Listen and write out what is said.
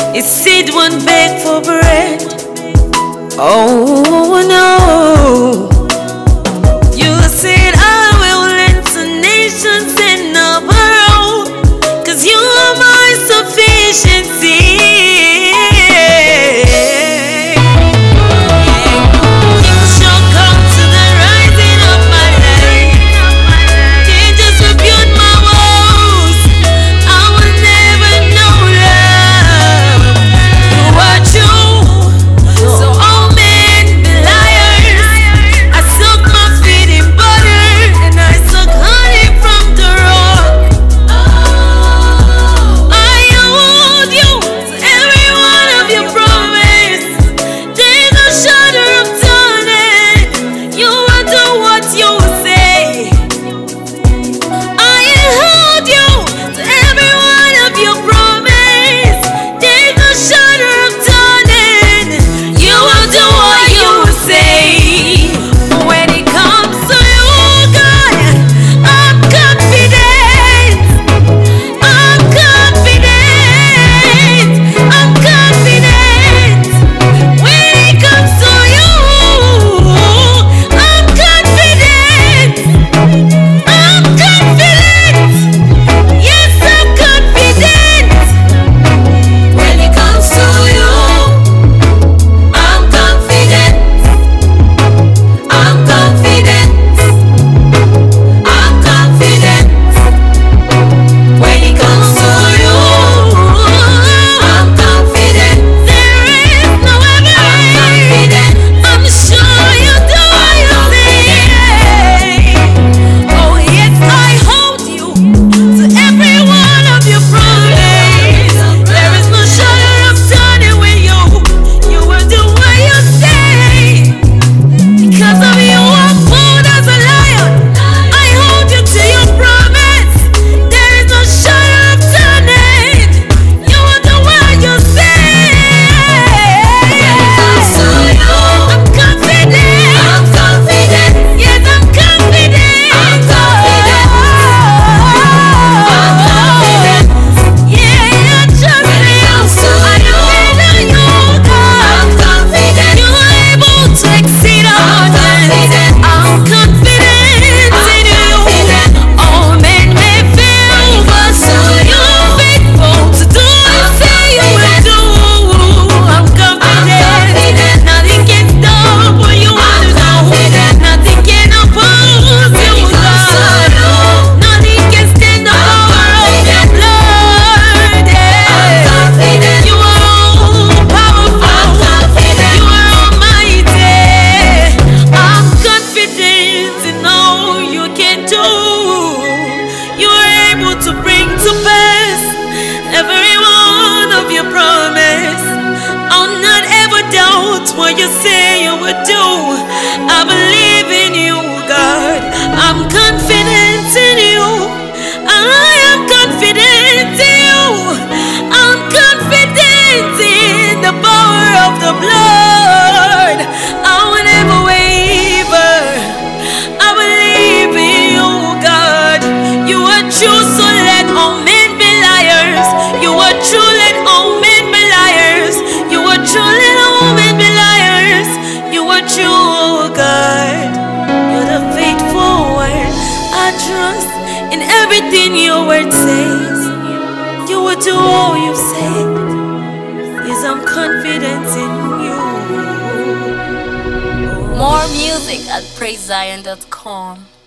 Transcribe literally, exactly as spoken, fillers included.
His seed won't beg for bread. Oh no. You said I will lend to nations in the world, 'cause you are my sufficiency. To bring to pass every one of your promise. I'll not ever doubt what you say you would do. I believe in you, God. I'm confident in you. I am confident in you. I'm confident in the power of the blood. I will never waver. I believe in you, God. You are true, so let all men be liars. You are true, let all men be liars. You are true, let all men be liars. You are true, God. You're the faithful one. I trust in everything your word says. You will do all you say. Yes, I'm confident in you. More music at praise zion dot com.